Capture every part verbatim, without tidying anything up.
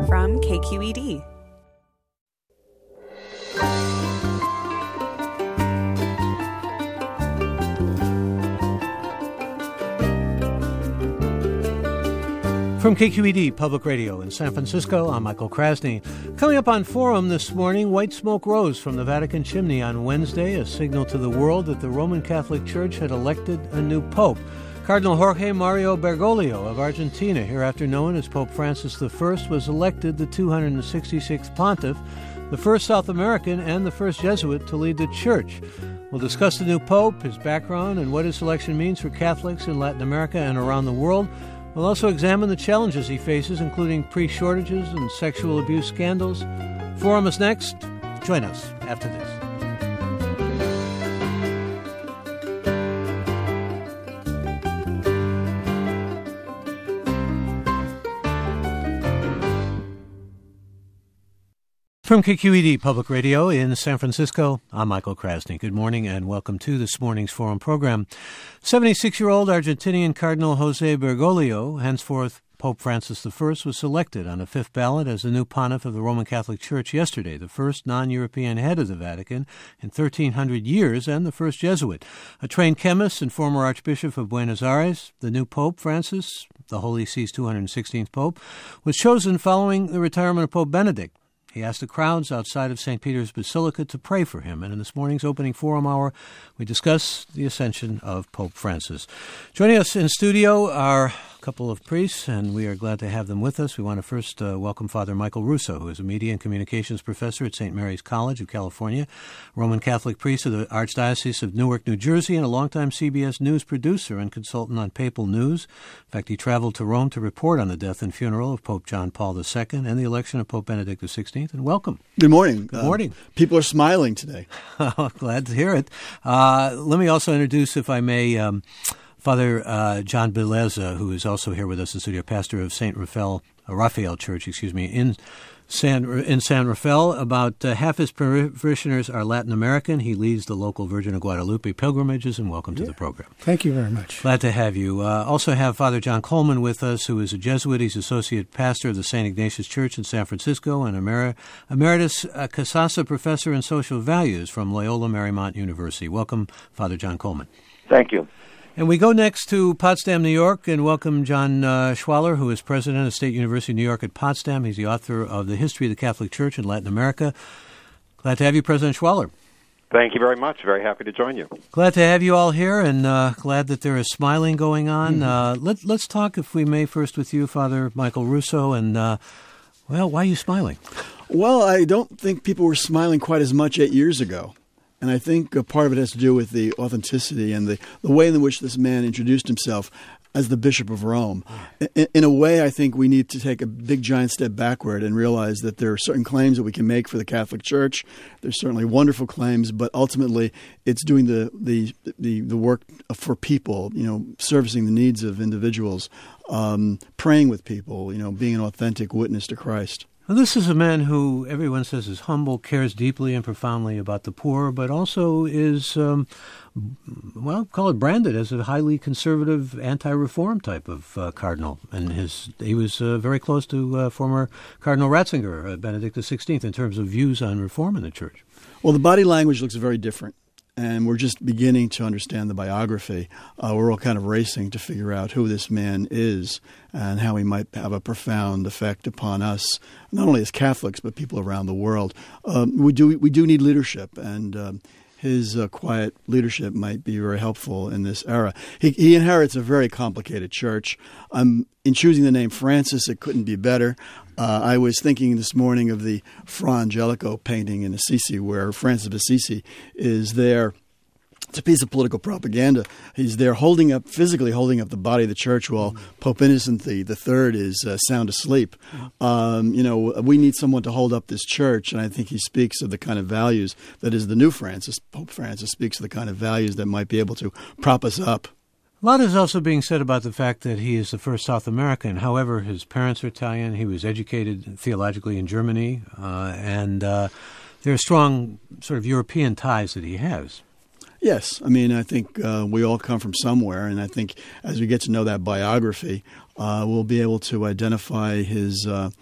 from K Q E D. From K Q E D Public Radio in San Francisco, I'm Michael Krasny. Coming up on Forum this morning, white smoke rose from the Vatican chimney on Wednesday, a signal to the world that the Roman Catholic Church had elected a new pope. Cardinal Jorge Mario Bergoglio of Argentina, hereafter known as Pope Francis the First, was elected the two hundred sixty-sixth pontiff, the first South American and the first Jesuit to lead the Church. We'll discuss the new pope, his background, and what his election means for Catholics in Latin America and around the world. We'll also examine the challenges he faces, including priest shortages and sexual abuse scandals. Forum is next. Join us after this. From K Q E D Public Radio in San Francisco, I'm Michael Krasny. Good morning and welcome to this morning's Forum program. seventy-six-year-old Argentinian Cardinal Jose Bergoglio, henceforth Pope Francis the First, was selected on a fifth ballot as the new pontiff of the Roman Catholic Church yesterday, the first non-European head of the Vatican in thirteen hundred years and the first Jesuit. A trained chemist and former Archbishop of Buenos Aires, the new Pope Francis, the Holy See's two hundred sixteenth Pope, was chosen following the retirement of Pope Benedict. He asked the crowds outside of Saint Peter's Basilica to pray for him. And in this morning's opening forum hour, we discuss the ascension of Pope Francis. Joining us in studio are a couple of priests, and we are glad to have them with us. We want to first uh, welcome Father Michael Russo, who is a media and communications professor at Saint Mary's College of California, Roman Catholic priest of the Archdiocese of Newark, New Jersey, and a longtime C B S News producer and consultant on papal news. In fact, he traveled to Rome to report on the death and funeral of Pope John Paul the Second and the election of Pope Benedict the sixteenth. And welcome. Good morning. Good morning. Uh, people are smiling today. Glad to hear it. Uh, let me also introduce, if I may, um, Father uh, John Bellezza, who is also here with us in studio, pastor of Saint Raphael, uh, Raphael Church, excuse me, in San in San Rafael. About uh, half his parishioners are Latin American. He leads the local Virgin of Guadalupe pilgrimages, and welcome yeah. to the program. Thank you very much. Glad to have you. Uh, also have Father John Coleman with us, who is a Jesuit. He's associate pastor of the Saint Ignatius Church in San Francisco and Emer- emeritus uh, Casasa professor in social values from Loyola Marymount University. Welcome, Father John Coleman. Thank you. And we go next to Potsdam, New York, and welcome John uh, Schwaller, who is president of State University of New York at Potsdam. He's the author of The History of the Catholic Church in Latin America. Glad to have you, President Schwaller. Thank you very much. Very happy to join you. Glad to have you all here, and uh, glad that there is smiling going on. Mm-hmm. Uh, let, let's talk, if we may, first with you, Father Michael Russo, and, uh, well, why are you smiling? Well, I don't think people were smiling quite as much eight years ago. And I think a part of it has to do with the authenticity and the, the way in which this man introduced himself as the Bishop of Rome. In, in a way, I think we need to take a big, giant step backward and realize that there are certain claims that we can make for the Catholic Church. There's certainly wonderful claims, but ultimately it's doing the, the, the, the work for people, you know, servicing the needs of individuals, um, praying with people, you know, being an authentic witness to Christ. Well, this is a man who everyone says is humble, cares deeply and profoundly about the poor, but also is, um, well, call it branded as a highly conservative, anti-reform type of uh, cardinal. And his he was uh, very close to uh, former Cardinal Ratzinger, uh, Benedict the sixteenth, in terms of views on reform in the Church. Well, the body language looks very different. And we're just beginning to understand the biography. Uh, we're all kind of racing to figure out who this man is and how he might have a profound effect upon us, not only as Catholics, but people around the world. Um, we do we do need leadership, and um, his uh, quiet leadership might be very helpful in this era. He, he inherits a very complicated church. Um, in choosing the name Francis, it couldn't be better. Uh, I was thinking this morning of the Fra Angelico painting in Assisi, where Francis of Assisi is there. It's a piece of political propaganda. He's there holding up, physically holding up the body of the church while mm-hmm. Pope Innocent the, the Third is uh, sound asleep. Mm-hmm. Um, you know, we need someone to hold up this church, and I think he speaks of the kind of values that is the new Francis. Pope Francis speaks of the kind of values that might be able to prop us up. A lot is also being said about the fact that he is the first South American. However, his parents are Italian. He was educated theologically in Germany, uh, and uh, there are strong sort of European ties that he has. Yes. I mean, I think uh, we all come from somewhere, and I think as we get to know that biography, uh, we'll be able to identify his uh,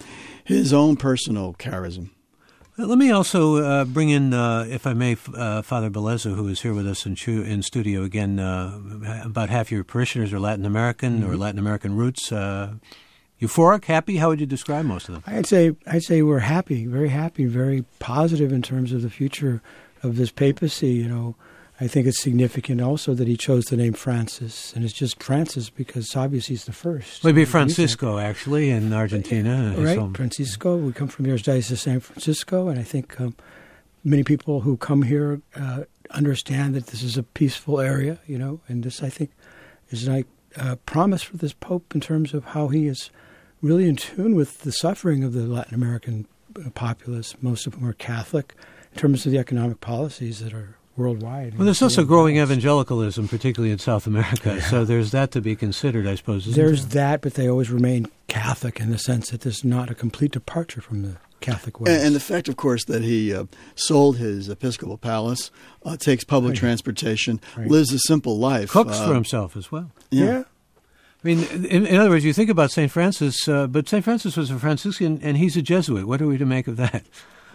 his own personal charism. Let me also uh, bring in, uh, if I may, uh, Father Bellezza, who is here with us in, in studio again. Uh, about half your parishioners are Latin American mm-hmm. or Latin American roots. Uh, euphoric, happy? How would you describe most of them? I'd say I'd say we're happy, very happy, very positive in terms of the future of this papacy. You know, I think it's significant also that he chose the name Francis, and it's just Francis because obviously he's the first. Well, it'd be Francisco, actually, in Argentina. Right, home. Francisco. We come from the Archdiocese of San Francisco, and I think um, many people who come here uh, understand that this is a peaceful area, you know, and this, I think, is a uh, promise for this Pope in terms of how he is really in tune with the suffering of the Latin American populace, most of whom are Catholic, in terms of the economic policies that are worldwide. Well, there's also growing evangelicalism, particularly in South America, yeah. so there's that to be considered, I suppose, isn't There's there? that, but they always remain Catholic in the sense that there's not a complete departure from the Catholic ways. And, and the fact, of course, that he uh, sold his episcopal palace, uh, takes public right. transportation, right. lives a simple life. Cooks uh, for himself as well. Yeah. yeah. I mean, in, in other words, you think about Saint Francis, uh, but Saint Francis was a Franciscan, and he's a Jesuit. What are we to make of that?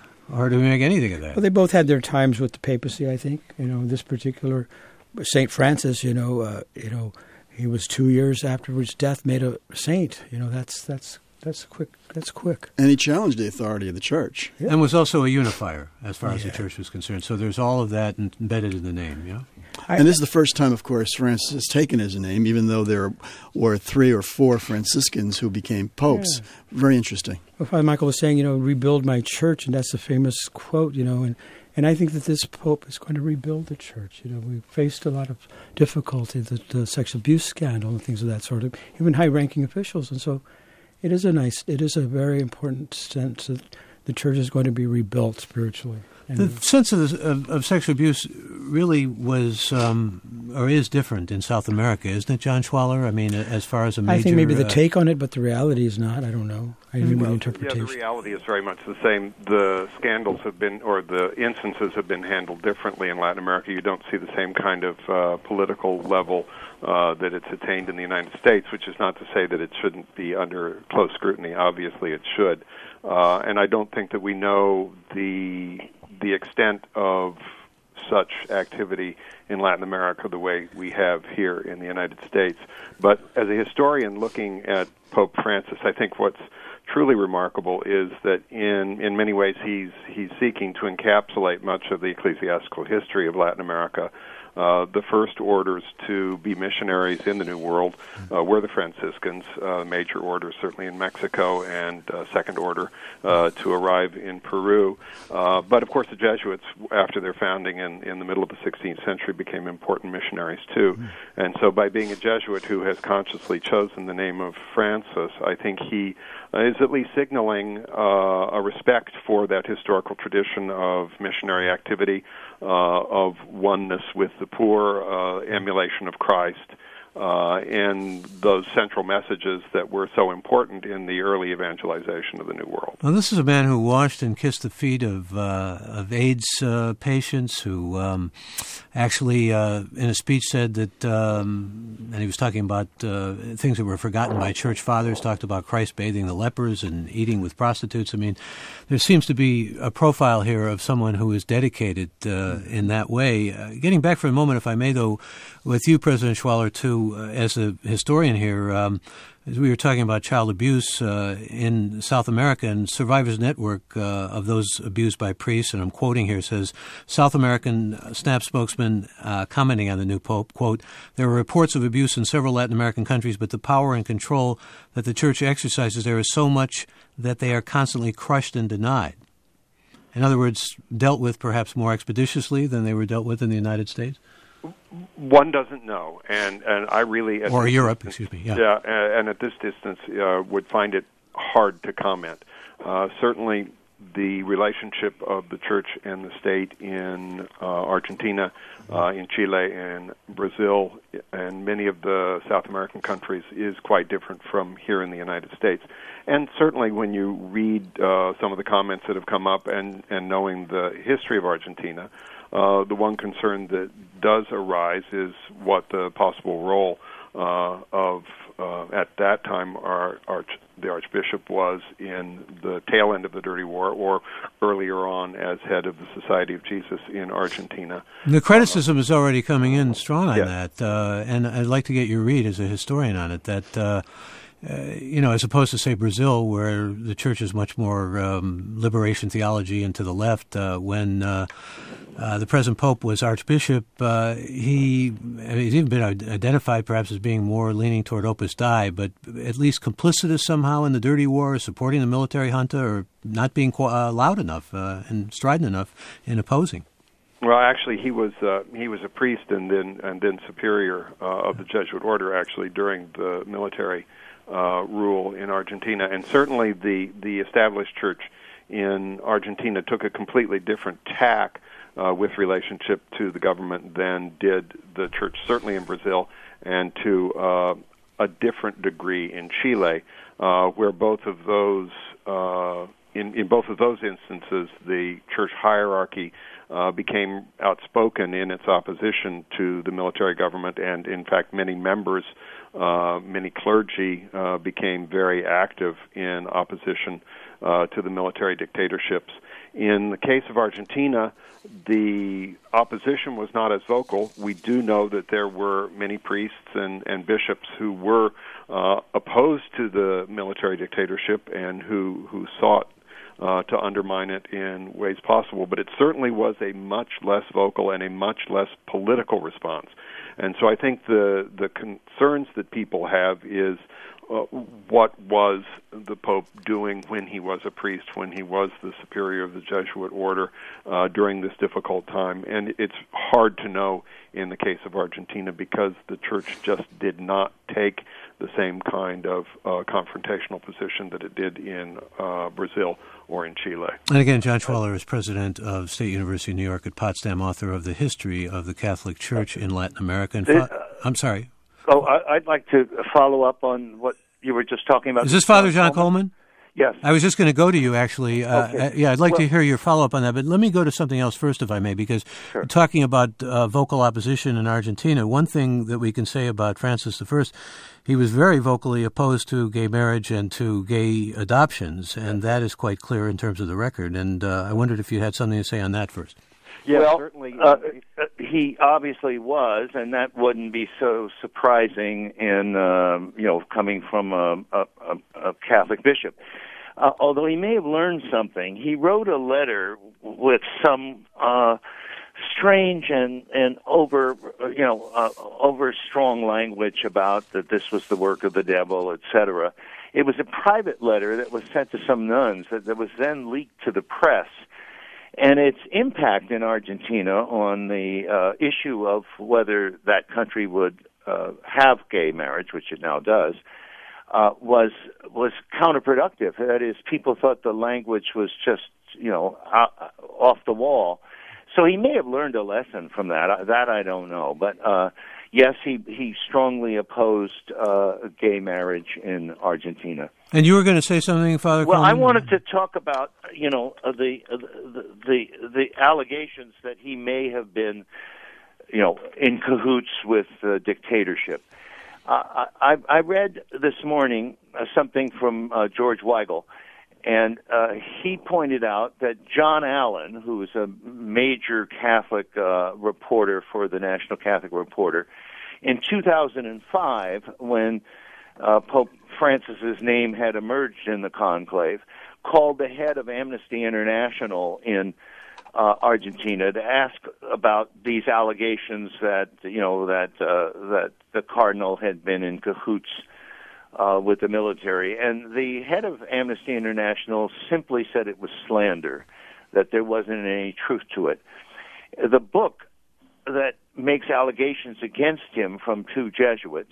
Or do we make anything of that? Well, they both had their times with the papacy, I think. You know, this particular Saint Francis, you know, uh, you know, he was two years after his death made a saint. You know, that's that's that's quick. That's quick. And he challenged the authority of the church, yeah. and was also a unifier as far yeah. as the church was concerned. So there's all of that embedded in the name. Yeah. And this is the first time, of course, Francis has taken his name, even though there were three or four Franciscans who became popes. Yeah. Very interesting. Well, Father Michael was saying, you know, rebuild my church, and that's the famous quote, you know, and, and I think that this pope is going to rebuild the church. You know, we faced a lot of difficulty, the, the sexual abuse scandal and things of that sort, of, even high-ranking officials, and so it is a nice, it is a very important sense that the church is going to be rebuilt spiritually. The sense of, of, of sexual abuse really was um, or is different in South America, isn't it, John Schwaller? I mean, as far as a major... I think maybe the uh, take on it, but the reality is not. I don't know. I didn't well, the interpretation. Yeah, the reality is very much the same. The scandals have been, or the instances have been handled differently in Latin America. You don't see the same kind of uh, political level uh, that it's attained in the United States, which is not to say that it shouldn't be under close scrutiny. Obviously, it should. Uh, and I don't think that we know the... the extent of such activity in Latin America the way we have here in the United States. But as a historian looking at Pope Francis, I think what's truly remarkable is that in, in many ways he's, he's seeking to encapsulate much of the ecclesiastical history of Latin America. Uh, the first orders to be missionaries in the New World uh, were the Franciscans, uh, major orders certainly in Mexico, and uh, second order uh, to arrive in Peru. Uh, but, of course, the Jesuits, after their founding in, in the middle of the sixteenth century, became important missionaries, too. Mm. And so by being a Jesuit who has consciously chosen the name of Francis, I think he uh, is at least signaling uh, a respect for that historical tradition of missionary activity, uh, of oneness with the poor, uh, emulation of Christ, uh, and those central messages that were so important in the early evangelization of the New World. Well, this is a man who washed and kissed the feet of uh, of AIDS uh, patients, who um, actually, uh, in a speech, said that, um, and he was talking about uh, things that were forgotten by church fathers, talked about Christ bathing the lepers and eating with prostitutes. I mean, there seems to be a profile here of someone who is dedicated uh, in that way. Uh, getting back for a moment, if I may, though, with you, President Schwaller, too, uh, as a historian here, um, as we were talking about child abuse uh, in South America, and Survivors Network uh, of those abused by priests, and I'm quoting here, says, South American SNAP spokesman uh, commenting on the new pope, quote, there are reports of abuse in several Latin American countries, but the power and control that the church exercises there is so much that they are constantly crushed and denied. In other words, dealt with perhaps more expeditiously than they were dealt with in the United States? One doesn't know, and, and I really... At or Europe, distance, excuse me. Yeah, yeah and at this distance uh, would find it hard to comment. Uh, certainly the relationship of the church and the state in uh, Argentina, uh, in Chile, and Brazil, and many of the South American countries is quite different from here in the United States. And certainly when you read uh, some of the comments that have come up and, and knowing the history of Argentina, uh, the one concern that does arise is what the possible role uh, of, uh, at that time, our, our the Archbishop was in the tail end of the Dirty War, or earlier on as head of the Society of Jesus in Argentina. The criticism uh, is already coming in strong on yeah. that, uh, and I'd like to get your read as a historian on it, that uh, Uh, you know, as opposed to, say, Brazil, where the church is much more um, liberation theology and to the left, uh, when uh, uh, the present pope was archbishop, uh, he I mean, he's even been identified perhaps as being more leaning toward Opus Dei, but at least complicitous somehow in the dirty war, supporting the military junta, or not being uh, loud enough uh, and strident enough in opposing. Well, actually, he was uh, he was a priest and then and then superior uh, of the Jesuit order, actually, during the military Uh, rule in Argentina, and certainly the, the established church in Argentina took a completely different tack uh, with relationship to the government than did the church, certainly in Brazil, and to uh, a different degree in Chile, uh, where both of those uh, in, in both of those instances the church hierarchy uh, became outspoken in its opposition to the military government, and in fact many members Uh, many clergy uh, became very active in opposition uh, to the military dictatorships. In the case of Argentina, the opposition was not as vocal. We do know that there were many priests and, and bishops who were uh, opposed to the military dictatorship and who, who sought uh, to undermine it in ways possible, but it certainly was a much less vocal and a much less political response. And so I think the the concerns that people have is uh, what was the Pope doing when he was a priest, when he was the superior of the Jesuit order uh, during this difficult time. And it's hard to know in the case of Argentina because the Church just did not take the same kind of uh, confrontational position that it did in uh, Brazil or in Chile. And again, John Schwaller is president of State University of New York at Potsdam, author of The History of the Catholic Church in Latin America. And fa- I'm sorry. Oh, I'd like to follow up on what you were just talking about. Is this Father John Coleman? Yes. I was just going to go to you, actually. Uh, okay. Yeah, I'd like well, to hear your follow-up on that, but let me go to something else first, if I may, because sure. talking about uh, vocal opposition in Argentina, one thing that we can say about Francis the First, he was very vocally opposed to gay marriage and to gay adoptions, and that is quite clear in terms of the record, and uh, I wondered if you had something to say on that first. Yeah, well, certainly. Uh, he obviously was, and that wouldn't be so surprising in, um, you know, coming from a, a, a Catholic bishop. Uh, although he may have learned something, he wrote a letter with some uh, strange and, and over, you know, uh, over strong language about that this was the work of the devil, et cetera. It was a private letter that was sent to some nuns that, that was then leaked to the press. And its impact in Argentina on the uh, issue of whether that country would uh, have gay marriage, which it now does, uh, was was counterproductive. That is, people thought the language was just, you know, out, off the wall. So he may have learned a lesson from that. That I don't know. But uh, yes, he he strongly opposed uh, gay marriage in Argentina. And you were going to say something, Father Well, Coleman? I wanted to talk about, you know, uh, the, uh, the the the allegations that he may have been, you know, in cahoots with uh, dictatorship. Uh, I, I read this morning uh, something from uh, George Weigel, and uh, he pointed out that John Allen, who is a major Catholic uh, reporter for the National Catholic Reporter, in two thousand five, when uh, Pope Francis's name had emerged in the conclave, called the head of Amnesty International in uh, Argentina to ask about these allegations that, you know, that uh, that the cardinal had been in cahoots uh, with the military. And the head of Amnesty International simply said it was slander, that there wasn't any truth to it. The book that makes allegations against him from two Jesuits,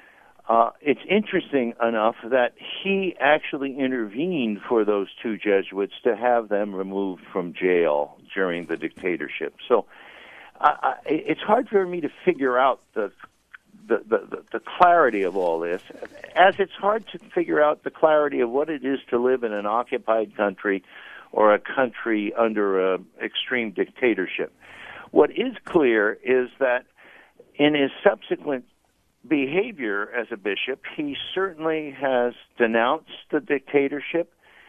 Uh, it's interesting enough that he actually intervened for those two Jesuits to have them removed from jail during the dictatorship. So uh, it's hard for me to figure out the the, the the clarity of all this, as it's hard to figure out the clarity of what it is to live in an occupied country or a country under an extreme dictatorship. What is clear is that in his subsequent behavior as a bishop, he certainly has denounced the dictatorship,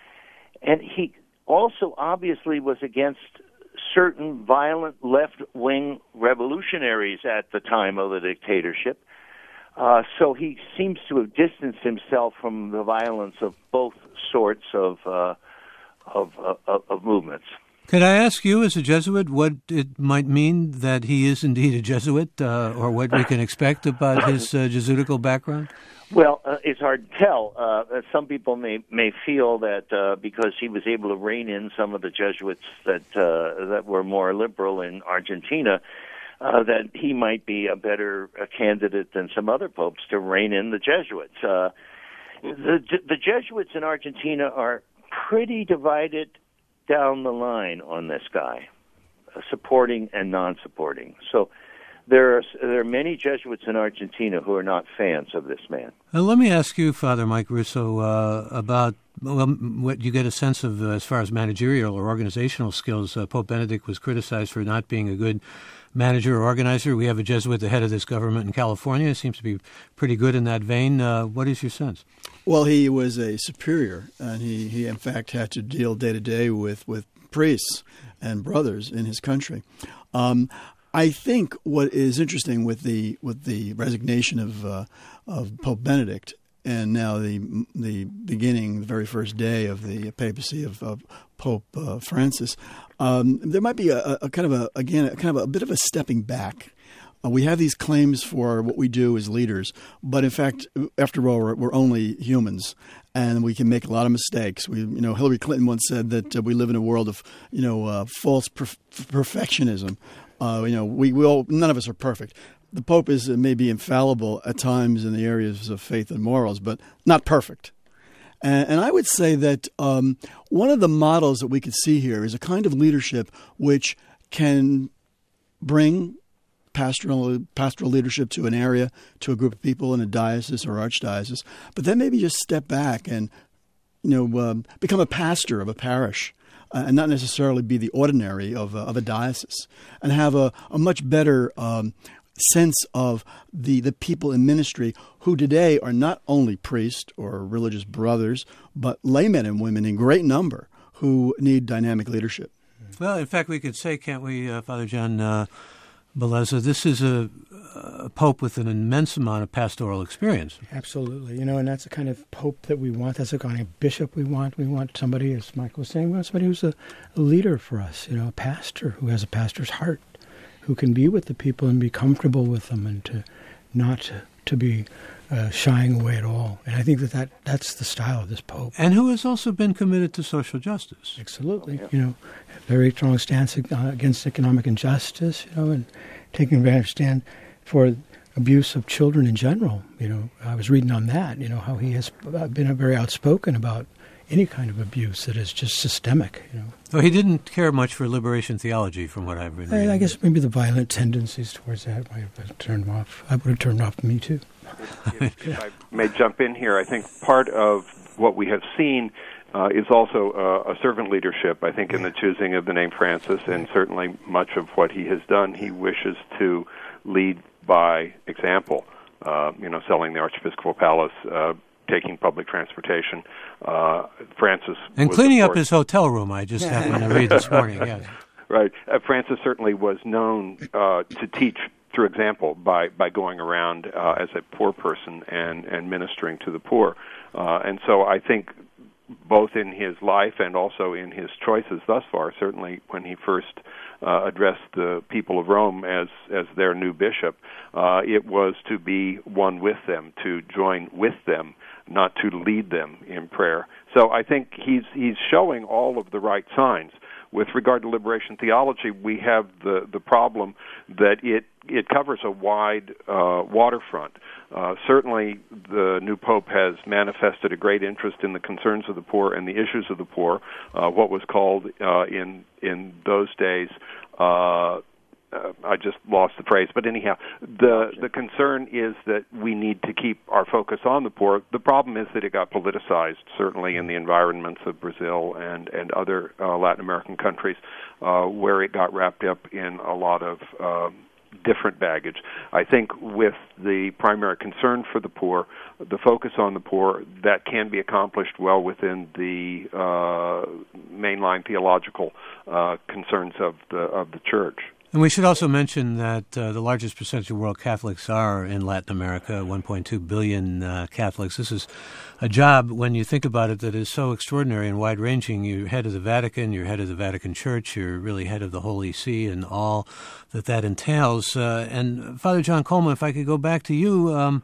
and he also obviously was against certain violent left-wing revolutionaries at the time of the dictatorship. Uh, so he seems to have distanced himself from the violence of both sorts of uh, of, of, of movements. Could I ask you, as a Jesuit, what it might mean that he is indeed a Jesuit, uh, or what we can expect about his uh, Jesuitical background? Well, uh, it's hard to tell. Uh, some people may may feel that uh, because he was able to rein in some of the Jesuits that uh, that were more liberal in Argentina, uh, that he might be a better uh, candidate than some other popes to rein in the Jesuits. Uh, the the Jesuits in Argentina are pretty divided down the line on this guy, uh, supporting and non-supporting. So there are there are many Jesuits in Argentina who are not fans of this man. Uh, let me ask you, Father Mike Russo, uh, about well, what you get a sense of uh, as far as managerial or organizational skills. Uh, Pope Benedict was criticized for not being a good manager or organizer. We have a Jesuit, the head of this government in California. It seems to be pretty good in that vein. Uh, what is your sense? Well, he was a superior, and he, he in fact had to deal day to day with, with priests and brothers in his country. Um, I think what is interesting with the with the resignation of uh, of Pope Benedict and now the the beginning, the very first day of the papacy of, of Pope uh, Francis, um, there might be a, a kind of a again a kind of a bit of a stepping back. Uh, we have these claims for what we do as leaders, but in fact, after all, we're, we're only humans, and we can make a lot of mistakes. We, you know, Hillary Clinton once said that uh, we live in a world of, you know, uh, false perf- perfectionism. Uh, you know, we, we all, none of us are perfect. The Pope is uh, maybe infallible at times in the areas of faith and morals, but not perfect. And, and I would say that um, one of the models that we could see here is a kind of leadership which can bring pastoral pastoral leadership to an area, to a group of people in a diocese or archdiocese, but then maybe just step back and, you know, um, become a pastor of a parish. Uh, and not necessarily be the ordinary of, uh, of a diocese, and have a, a much better um, sense of the, the people in ministry who today are not only priests or religious brothers, but laymen and women in great number who need dynamic leadership. Well, in fact, we could say, can't we, uh, Father John uh, Bellezza, this is a, a pope with an immense amount of pastoral experience. Absolutely. You know, and that's the kind of pope that we want. That's the kind of bishop we want. We want somebody, as Michael was saying, we want somebody who's a, a leader for us, you know, a pastor who has a pastor's heart, who can be with the people and be comfortable with them and to not to, to be uh, shying away at all. And I think that, that that's the style of this pope. And who has also been committed to social justice. Absolutely. You know, a very strong stance against economic injustice, you know, and taking a very stand for abuse of children in general. You know, I was reading on that, you know, how he has been very outspoken about any kind of abuse that is just systemic, you know. Well, he didn't care much for liberation theology, from what I've read. I, I guess maybe the violent tendencies towards that might have turned him off. I would have turned off me, too. If, if I may jump in here, I think part of what we have seen uh, is also uh, a servant leadership, I think, in the choosing of the name Francis, and certainly much of what he has done, he wishes to lead by example, uh, you know, selling the Archiepiscopal Palace, uh, taking public transportation. Uh, Francis and was, cleaning course, up his hotel room, I just happened to read this morning, yes. Right. Uh, Francis certainly was known uh, to teach through example by, by going around uh, as a poor person and, and ministering to the poor. Uh, and so I think both in his life and also in his choices thus far, certainly when he first uh, addressed the people of Rome as, as their new bishop, uh, it was to be one with them, to join with them, not to lead them in prayer. So I think he's he's showing all of the right signs. With regard to liberation theology, we have the, the problem that it it covers a wide uh, waterfront. Uh, certainly, the new pope has manifested a great interest in the concerns of the poor and the issues of the poor, uh, what was called uh, in in those days, uh, uh, I just lost the phrase, but anyhow, the the concern is that we need to keep our focus on the poor. The problem is that it got politicized, certainly in the environments of Brazil and, and other uh, Latin American countries, uh, where it got wrapped up in a lot of uh, different baggage. I think with the primary concern for the poor, the focus on the poor, that can be accomplished well within the uh, mainline theological uh, concerns of the of the church. And we should also mention that uh, the largest percentage of world Catholics are in Latin America, one point two billion uh, Catholics. This is a job, when you think about it, that is so extraordinary and wide-ranging. You're head of the Vatican, you're head of the Vatican Church, you're really head of the Holy See and all that that entails. Uh, and Father John Coleman, if I could go back to you, um,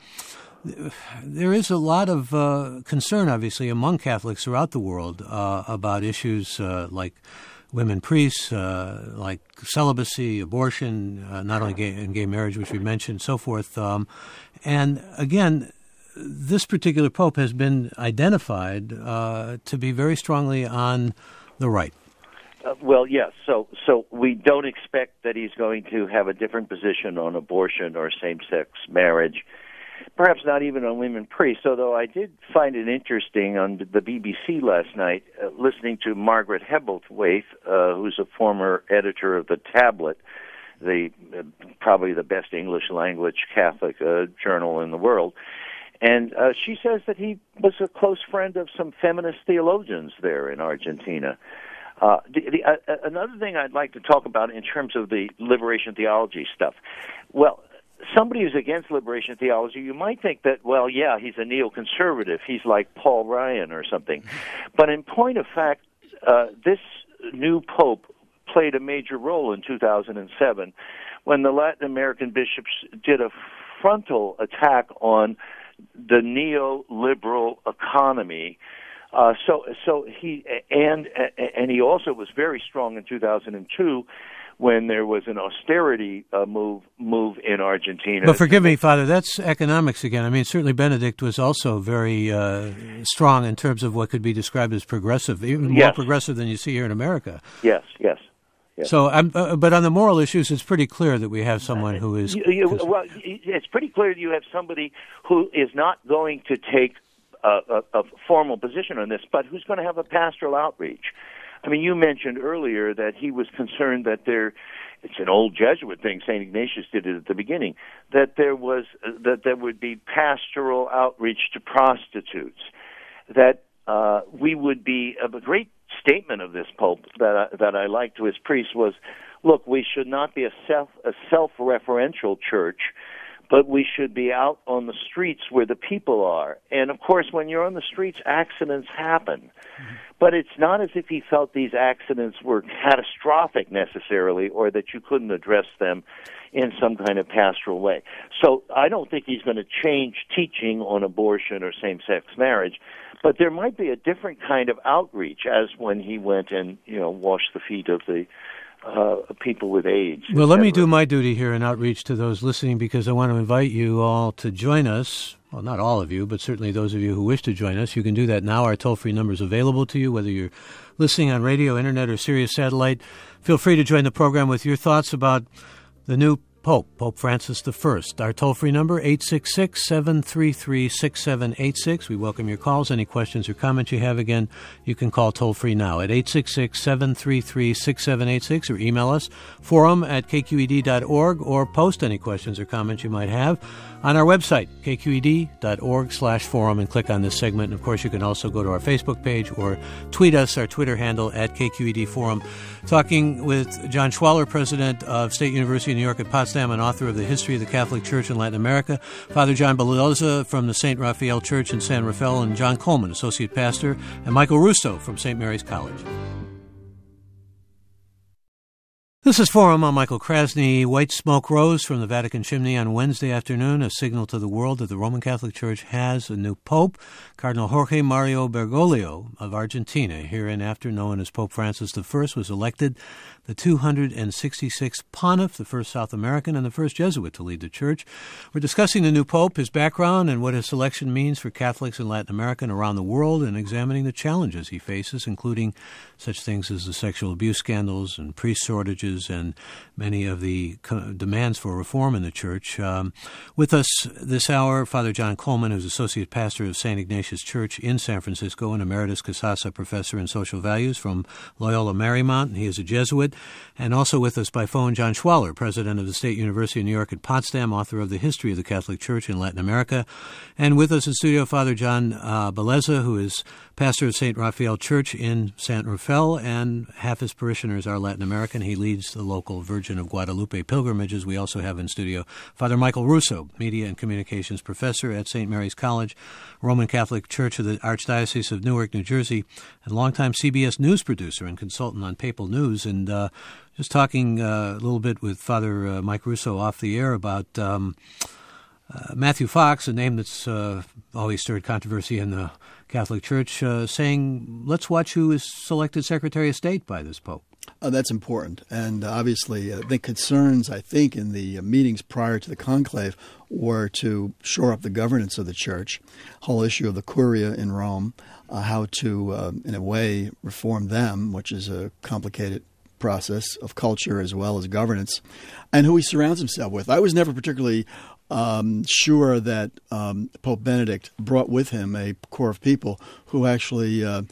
there is a lot of uh, concern, obviously, among Catholics throughout the world uh, about issues uh, like women priests, uh, like celibacy, abortion, uh, not only gay and gay marriage, which we mentioned, so forth. Um, and again, this particular pope has been identified uh, to be very strongly on the right. Uh, well, yes. So, so we don't expect that he's going to have a different position on abortion or same-sex marriage. Perhaps not even on women priests, although I did find it interesting on the B B C last night, uh, listening to Margaret Hebblethwaite, uh, who's a former editor of The Tablet, the uh, probably the best English language Catholic uh, journal in the world. And uh, she says that he was a close friend of some feminist theologians there in Argentina. Uh, the, the, uh, another thing I'd like to talk about in terms of the liberation theology stuff, well, somebody who's against liberation theology, you might think that, well, yeah, he's a neoconservative. He's like Paul Ryan or something. But in point of fact, uh, this new pope played a major role in two thousand seven when the Latin American bishops did a frontal attack on the neoliberal economy. Uh, so, so he and and he also was very strong in two thousand two. When there was an austerity uh, move move in Argentina. But forgive me, Father, that's economics again. I mean, certainly Benedict was also very uh, strong in terms of what could be described as progressive, even more yes. progressive than you see here in America. Yes, yes. yes. So, I'm, uh, but on the moral issues, it's pretty clear that we have someone who is... You, you, well, it's pretty clear that you have somebody who is not going to take a, a, a formal position on this, but who's going to have a pastoral outreach. I mean, you mentioned earlier that he was concerned that there, it's an old Jesuit thing, Saint Ignatius did it at the beginning, that there was, uh, that there would be pastoral outreach to prostitutes, that uh, we would be, uh, a great statement of this Pope that I, that I liked to his priests was, look, we should not be a self, a self-referential church, but we should be out on the streets where the people are. And, of course, when you're on the streets, accidents happen. Mm-hmm. But it's not as if he felt these accidents were catastrophic necessarily or that you couldn't address them in some kind of pastoral way. So I don't think he's going to change teaching on abortion or same-sex marriage, but there might be a different kind of outreach as when he went and, you know, washed the feet of the Uh, people with AIDS. Well, let me do my duty here and outreach to those listening, because I want to invite you all to join us. Well, not all of you, but certainly those of you who wish to join us. You can do that now. Our toll-free number is available to you, whether you're listening on radio, internet, or Sirius Satellite. Feel free to join the program with your thoughts about the new Pope, Pope Francis the First. Our toll-free number, eight six six, seven three three, six seven eight six. We welcome your calls. Any questions or comments you have, again, you can call toll-free now at eight six six, seven three three, six seven eight six or email us, forum at k q e d dot org, or post any questions or comments you might have on our website, k q e d dot org slash forum, and click on this segment. And, of course, you can also go to our Facebook page or tweet us, our Twitter handle, at K Q E D Forum. Talking with John Schwaller, president of State University of New York at Potsdam and author of The History of the Catholic Church in Latin America, Father John Beloza from the Saint Raphael Church in San Rafael, and John Coleman, associate pastor, and Michael Russo from Saint Mary's College. This is Forum. I'm Michael Krasny. White smoke rose from the Vatican chimney on Wednesday afternoon, a signal to the world that the Roman Catholic Church has a new pope, Cardinal Jorge Mario Bergoglio of Argentina, hereinafter known as Pope Francis the First, was elected the two hundred sixty-sixth pontiff, the first South American and the first Jesuit to lead the church. We're discussing the new pope, his background, and what his selection means for Catholics in Latin America and around the world, and examining the challenges he faces, including such things as the sexual abuse scandals and priest shortages and many of the co- demands for reform in the church. Um, with us this hour, Father John Coleman, who's associate pastor of Saint Ignatius Church in San Francisco and emeritus Casasa professor in social values from Loyola Marymount, and he is a Jesuit. And also with us by phone, John Schwaller, president of the State University of New York at Potsdam, author of The History of the Catholic Church in Latin America. And with us in studio, Father John uh, Bellezza, who is pastor of Saint Raphael Church in San Rafael, and half his parishioners are Latin American. He leads the local Virgin of Guadalupe pilgrimages. We also have in studio Father Michael Russo, media and communications professor at Saint Mary's College, Roman Catholic Church of the Archdiocese of Newark, New Jersey, and longtime C B S News producer and consultant on papal news. And uh, just talking uh, a little bit with Father uh, Mike Russo off the air about um, uh, Matthew Fox, a name that's uh, always stirred controversy in the Catholic Church, uh, saying, let's watch who is selected Secretary of State by this Pope. Uh, that's important. And obviously, uh, the concerns, I think, in the uh, meetings prior to the conclave were to shore up the governance of the Church, whole issue of the Curia in Rome, uh, how to, uh, in a way, reform them, which is a complicated process of culture as well as governance, and who he surrounds himself with. I was never particularly um, sure that um, Pope Benedict brought with him a core of people who actually uh,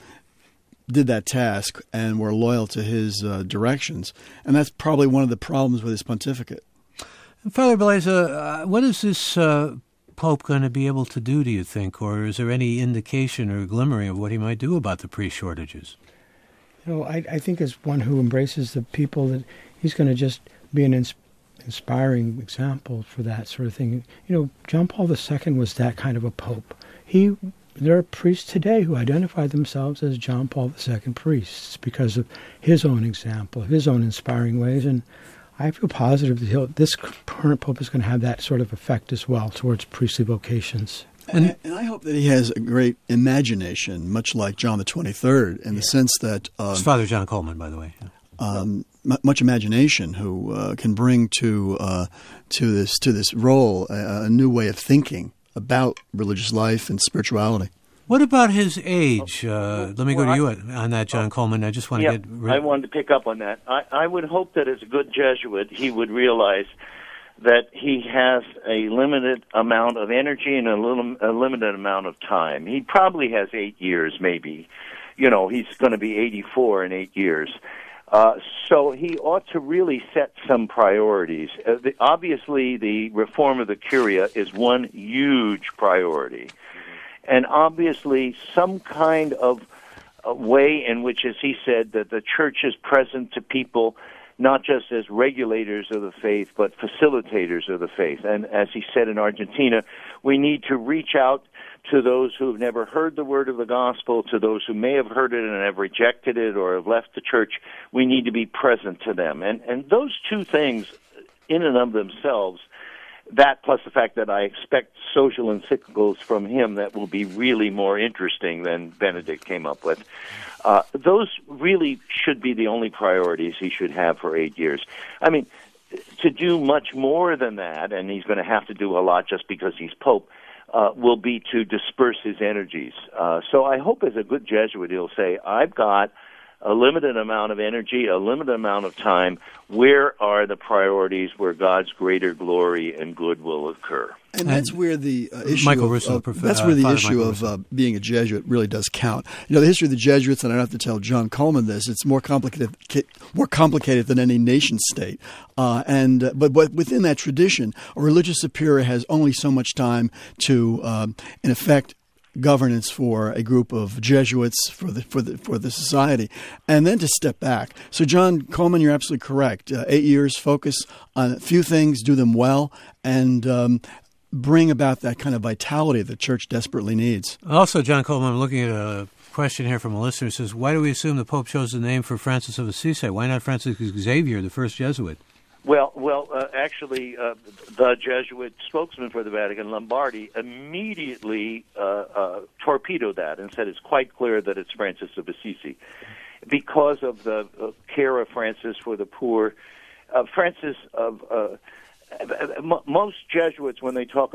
did that task and were loyal to his uh, directions. And that's probably one of the problems with his pontificate. Father Bellezza, uh, what is this uh, Pope going to be able to do, do you think? Or is there any indication or glimmering of what he might do about the priest shortages? You know, I, I think as one who embraces the people, that he's going to just be an ins- inspiring example for that sort of thing. You know, John Paul the Second was that kind of a Pope. He There are priests today who identify themselves as John Paul the Second priests because of his own example, his own inspiring ways. And I feel positive that he'll, this current Pope is going to have that sort of effect as well towards priestly vocations. And, and I hope that he has a great imagination, much like John the twenty-third, in yeah. the sense that um, it's Father John Coleman, by the way. Yeah. Um, m- much imagination, who uh, can bring to uh, to this to this role a, a new way of thinking about religious life and spirituality. What about his age? Uh, let me go well, to you I, on that, John uh, Coleman. I just want yeah, to get rid- I wanted to pick up on that. I, I would hope that as a good Jesuit, he would realize that he has a limited amount of energy and a little a limited amount of time. He probably has eight years, maybe. You know, he's going to be eighty-four in eight years. Uh, so he ought to really set some priorities. Uh, the, obviously, the reform of the Curia is one huge priority. Mm-hmm. And obviously, some kind of a way in which, as he said, that the Church is present to people not just as regulators of the faith, but facilitators of the faith. And as he said in Argentina, we need to reach out to those who have never heard the word of the gospel, to those who may have heard it and have rejected it or have left the Church. We need to be present to them. And and those two things, in and of themselves, that plus the fact that I expect social encyclicals from him that will be really more interesting than Benedict came up with, uh, those really should be the only priorities he should have for eight years. I mean, to do much more than that, and he's going to have to do a lot just because he's Pope, Uh, will be to disperse his energies. Uh, so I hope as a good Jesuit he'll say, I've got a limited amount of energy, a limited amount of time. Where are the priorities where God's greater glory and good will occur? And that's where the uh, issue Michael of, Russo, uh, prof- that's where the uh, issue of uh, being a Jesuit really does count. You know, the history of the Jesuits, and I don't have to tell John Coleman this, it's more complicated more complicated than any nation state. Uh, and uh, but, but within that tradition, a religious superior has only so much time to, um, in effect, governance for a group of Jesuits for the for the for the society, and then to step back. So, John Coleman, you're absolutely correct. Uh, eight years, focus on a few things, do them well, and um, bring about that kind of vitality the Church desperately needs. Also, John Coleman, I'm looking at a question here from a listener who says, why do we assume the Pope chose the name for Francis of Assisi? Why not Francis Xavier, the first Jesuit? Well, well, uh, actually, uh, the Jesuit spokesman for the Vatican, Lombardi, immediately uh, uh, torpedoed that and said it's quite clear that it's Francis of Assisi. Because of the uh, care of Francis for the poor, uh, Francis of... Uh, most Jesuits, when they talk about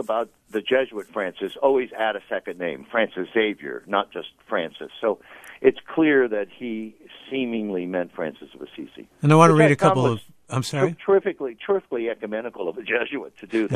the Jesuit Francis always add a second name, Francis Xavier, not just Francis. So it's clear that he seemingly meant Francis of Assisi. And I want to Which read I a couple thought of... I'm sorry? Terrifically, terrifically ecumenical of a Jesuit to do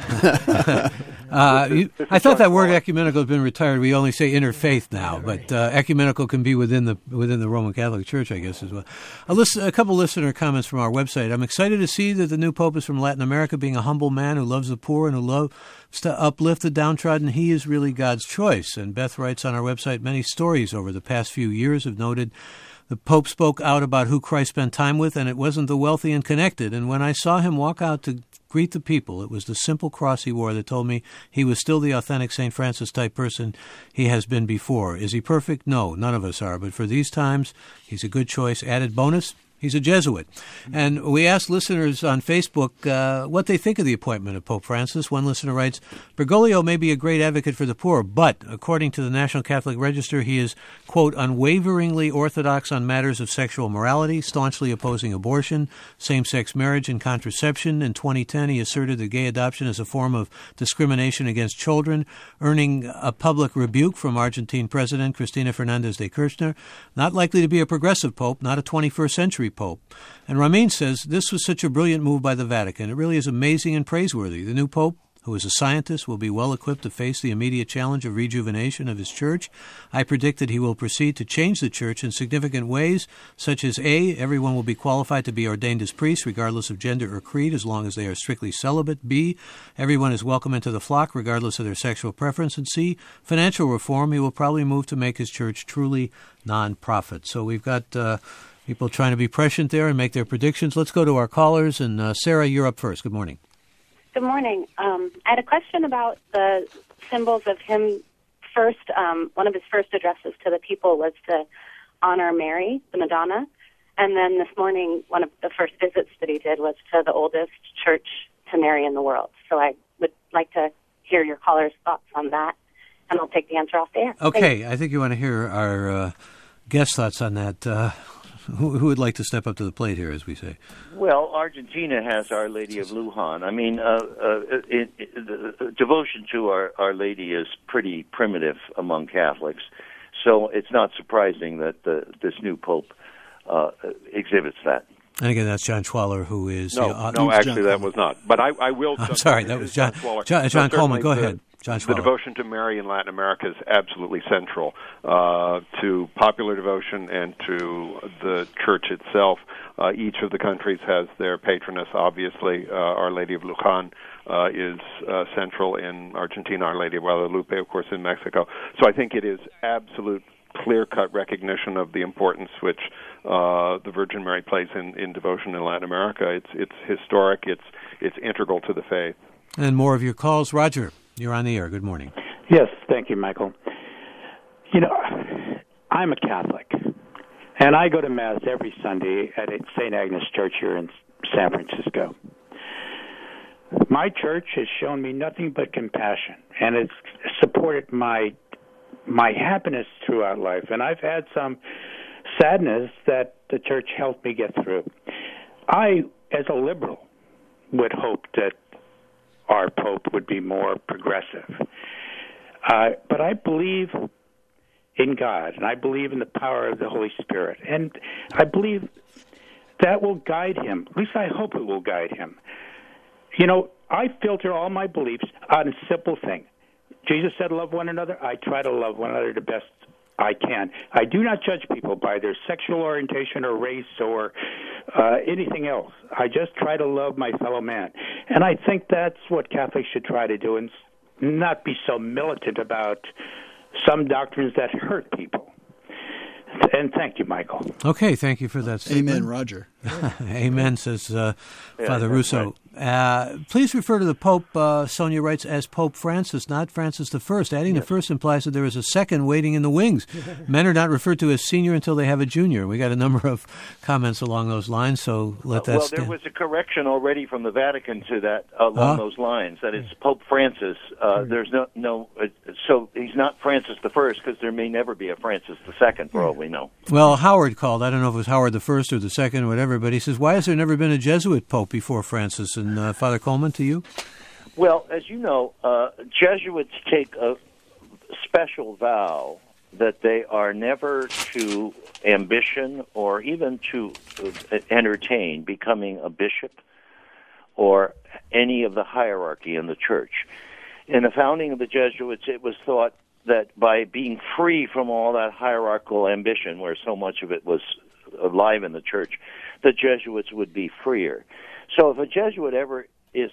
that. uh, you, I thought that word ecumenical has been retired. We only say interfaith now, but uh, ecumenical can be within the within the Roman Catholic Church, I guess, as well. A, list, a couple listener comments from our website. I'm excited to see that the new Pope is from Latin America, being a humble man who loves the poor and who loves to uplift the downtrodden. He is really God's choice. And Beth writes on our website, many stories over the past few years have noted the Pope spoke out about who Christ spent time with, and it wasn't the wealthy and connected. And when I saw him walk out to greet the people, it was the simple cross he wore that told me he was still the authentic Saint Francis-type person he has been before. Is he perfect? No, none of us are. But for these times, he's a good choice. Added bonus, he's a Jesuit. And we asked listeners on Facebook uh, what they think of the appointment of Pope Francis. One listener writes, Bergoglio may be a great advocate for the poor, but according to the National Catholic Register, he is, quote, unwaveringly orthodox on matters of sexual morality, staunchly opposing abortion, same-sex marriage, and contraception. In twenty ten, he asserted that gay adoption is a form of discrimination against children, earning a public rebuke from Argentine President Cristina Fernandez de Kirchner. Not likely to be a progressive pope, not a twenty-first century Pope. And Ramin says, this was such a brilliant move by the Vatican. It really is amazing and praiseworthy. The new Pope, who is a scientist, will be well equipped to face the immediate challenge of rejuvenation of his church. I predict that he will proceed to change the church in significant ways, such as A, everyone will be qualified to be ordained as priests, regardless of gender or creed, as long as they are strictly celibate. B, everyone is welcome into the flock, regardless of their sexual preference. And C, financial reform. He will probably move to make his church truly non-profit. So we've got uh, people trying to be prescient there and make their predictions. Let's go to our callers. And uh, Sarah, you're up first. Good morning. Good morning. Um, I had a question about the symbols of him first. Um, one of his first addresses to the people was to honor Mary, the Madonna. And then this morning, one of the first visits that he did was to the oldest church to Mary in the world. So I would like to hear your caller's thoughts on that, and I'll take the answer off the air. Okay. Thanks. I think you want to hear our uh, guest thoughts on that. Uh, who, who would like to step up to the plate here, as we say? Well, Argentina has Our Lady of Luján. I mean, uh, uh, it, it, the devotion to Our, Our Lady is pretty primitive among Catholics, so it's not surprising that the, this new Pope uh, exhibits that. And again, that's John Schwaller, who is... No, uh, no actually, that was not. But I, I will... I'm sorry, that was John, John, John no, Coleman. Go the, ahead. John the devotion to Mary in Latin America is absolutely central uh, to popular devotion and to the Church itself. Uh, each of the countries has their patroness, obviously. Uh, Our Lady of Luján uh, is uh, central in Argentina, Our Lady of Guadalupe, of course, in Mexico. So I think it is absolute clear-cut recognition of the importance which uh, the Virgin Mary plays in, in devotion in Latin America. It's it's historic. It's it's integral to the faith. And more of your calls. Roger, you're on the air. Good morning. Yes, thank you, Michael. You know, I'm a Catholic, and I go to Mass every Sunday at Saint Agnes Church here in San Francisco. My church has shown me nothing but compassion, and it's supported my my happiness throughout life. And I've had some sadness that the church helped me get through. I, as a liberal, would hope that our Pope would be more progressive. Uh, but I believe in God, and I believe in the power of the Holy Spirit. And I believe that will guide him. At least I hope it will guide him. You know, I filter all my beliefs on a simple thing. Jesus said, love one another. I try to love one another the best I can. I do not judge people by their sexual orientation or race or uh, anything else. I just try to love my fellow man. And I think that's what Catholics should try to do, and not be so militant about some doctrines that hurt people. And thank you, Michael. Okay, thank you for that statement. Amen, Roger. Amen, says uh, yeah, Father Russo. Right. Uh, please refer to the Pope, uh, Sonia writes, as Pope Francis, not Francis the First. Adding yes. the first implies that there is a second waiting in the wings. Men are not referred to as senior until they have a junior. We got a number of comments along those lines, so let that uh, Well, stand. there was a correction already from the Vatican to that along uh, those lines, that it's Pope Francis. Uh, there's no, no uh, so he's not Francis the First, because there may never be a Francis the Second, for all we know. Well, Howard called. I don't know if it was Howard the First or the Second or whatever, but he says, why has there never been a Jesuit Pope before Francis? And uh, Father Coleman, to you? Well, as you know, uh, Jesuits take a special vow that they are never to ambition or even to entertain becoming a bishop or any of the hierarchy in the church. In the founding of the Jesuits, it was thought that by being free from all that hierarchical ambition, where so much of it was alive in the church, the Jesuits would be freer. So if a Jesuit ever is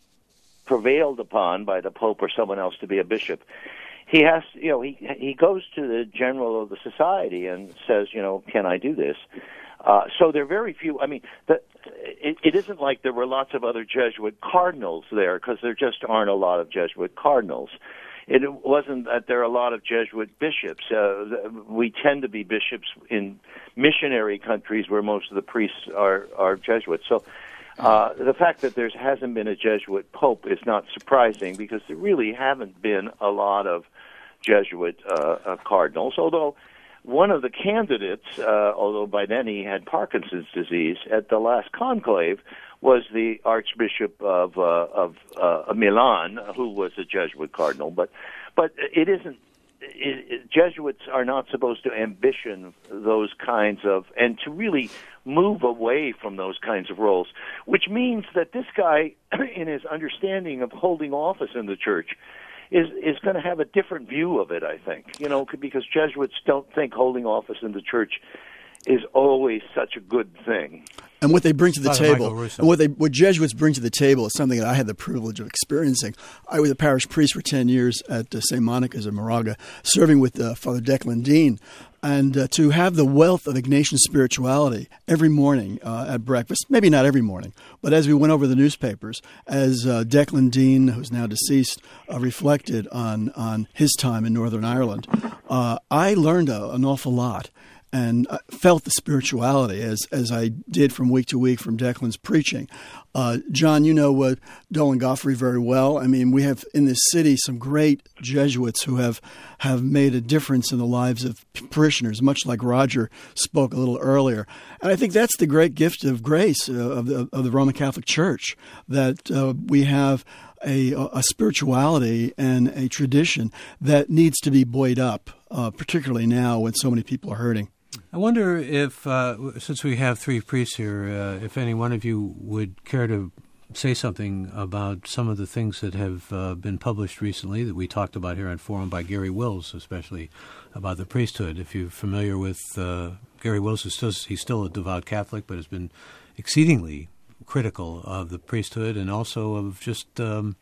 prevailed upon by the Pope or someone else to be a bishop, he has, you know, he he goes to the general of the society and says, you know, can I do this? Uh, so there are very few. I mean, the, it, it isn't like there were lots of other Jesuit cardinals there, because there just aren't a lot of Jesuit cardinals. It wasn't that there are a lot of Jesuit bishops. Uh, we tend to be bishops in missionary countries where most of the priests are, are Jesuits. So uh, the fact that there hasn't been a Jesuit pope is not surprising, because there really haven't been a lot of Jesuit uh, uh, cardinals, although one of the candidates, uh, although by then he had Parkinson's disease, at the last conclave was the Archbishop of uh, of uh, Milan, who was a Jesuit cardinal. But but it isn't. It, it, Jesuits are not supposed to ambition those kinds of, and to really move away from those kinds of roles, which means that this guy, in his understanding of holding office in the church, is is going to have a different view of it, I think. You know, because Jesuits don't think holding office in the church is always such a good thing. And what they bring to the Father table, and what they what Jesuits bring to the table is something that I had the privilege of experiencing. I was a parish priest for ten years at uh, Saint Monica's in Moraga, serving with uh, Father Declan Dean. And uh, to have the wealth of Ignatian spirituality every morning uh, at breakfast, maybe not every morning, but as we went over the newspapers, as uh, Declan Dean, who's now deceased, uh, reflected on, on his time in Northern Ireland, uh, I learned a, an awful lot. And I felt the spirituality as as I did from week to week from Declan's preaching. Uh, John, you know uh, Dolan Goffrey very well. I mean, we have in this city some great Jesuits who have, have made a difference in the lives of parishioners, much like Roger spoke a little earlier. And I think that's the great gift of grace uh, of, the, of the Roman Catholic Church, that uh, we have a, a spirituality and a tradition that needs to be buoyed up, uh, particularly now when so many people are hurting. I wonder if, uh, since we have three priests here, uh, if any one of you would care to say something about some of the things that have uh, been published recently that we talked about here on Forum by Gary Wills, especially about the priesthood. If you're familiar with uh, Gary Wills, is still, he's still a devout Catholic, but has been exceedingly critical of the priesthood and also of just, um,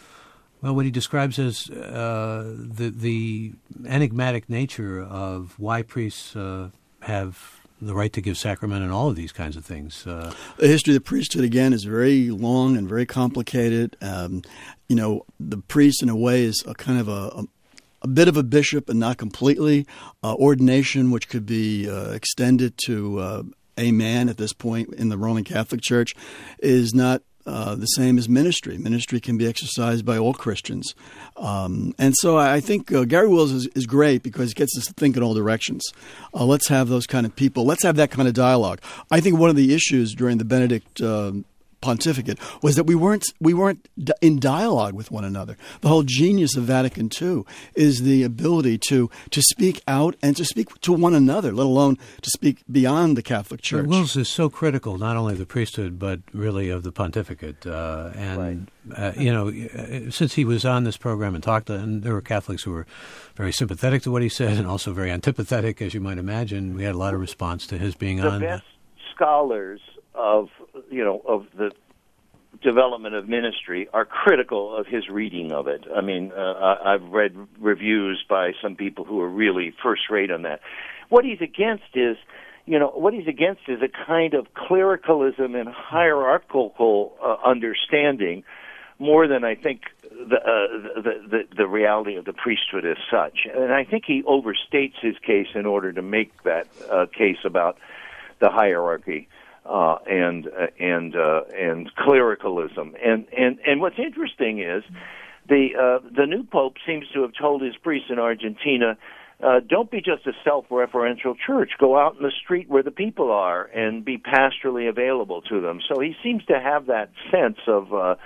well, what he describes as uh, the the enigmatic nature of why priests uh, have the right to give sacrament and all of these kinds of things. Uh, the history of the priesthood, again, is very long and very complicated. Um, you know, the priest, in a way, is a kind of a, a, a bit of a bishop, and not completely. Uh, ordination, which could be uh, extended to uh, a man at this point in the Roman Catholic Church, is not Uh, the same as ministry. Ministry can be exercised by all Christians. Um, and so I think uh, Gary Wills is, is great because it gets us to think in all directions. Uh, let's have those kind of people. Let's have that kind of dialogue. I think one of the issues during the Benedict uh, pontificate was that we weren't we weren't in dialogue with one another. The whole genius of Vatican Two is the ability to to speak out and to speak to one another, let alone to speak beyond the Catholic Church. Wills is so critical, not only of the priesthood, but really of the pontificate. Uh, and, right. uh, you know, since he was on this program and talked to, and there were Catholics who were very sympathetic to what he said and also very antipathetic, as you might imagine. We had a lot of response to his being the on. The best scholars of, you know, of the development of ministry are critical of his reading of it. I mean, uh, I've read reviews by some people who are really first rate on that. What he's against is, you know, what he's against is a kind of clericalism and hierarchical uh, understanding more than I think the, uh, the, the the reality of the priesthood as such. And I think he overstates his case in order to make that uh, case about the hierarchy. Uh, and uh, and uh, and clericalism, and, and and what's interesting is the uh, the new pope seems to have told his priests in Argentina, uh, don't be just a self-referential church. Go out in the street where the people are and be pastorally available to them. So he seems to have that sense of uh,